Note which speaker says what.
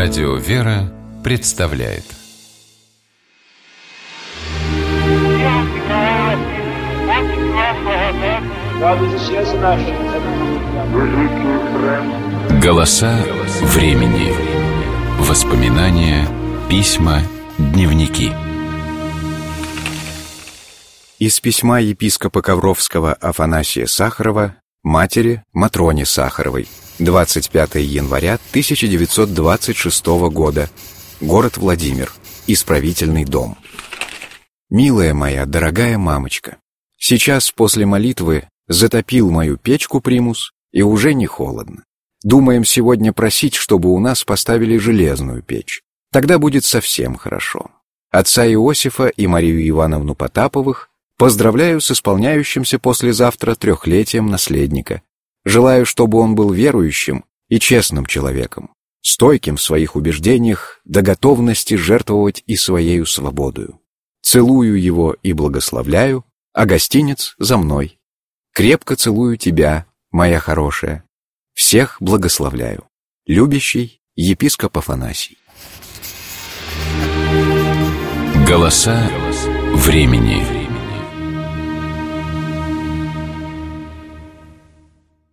Speaker 1: Радио «Вера» представляет. Голоса времени. Воспоминания, письма, дневники.
Speaker 2: Из письма епископа Ковровского Афанасия Сахарова матери Матроне Сахаровой. 25 января 1926 года. Город Владимир. Исправительный дом. Милая моя, дорогая мамочка, сейчас после молитвы затопил мою печку-примус, и уже не холодно. Думаем сегодня просить, чтобы у нас поставили железную печь. Тогда будет совсем хорошо. Отца Иосифа и Марию Ивановну Потаповых поздравляю с исполняющимся послезавтра 3-летием наследника. Желаю, чтобы он был верующим и честным человеком, стойким в своих убеждениях до готовности жертвовать и своею свободою. Целую его и благословляю, а гостинец за мной. Крепко целую тебя, моя хорошая. Всех благословляю. Любящий епископ Афанасий.
Speaker 1: Голоса времени.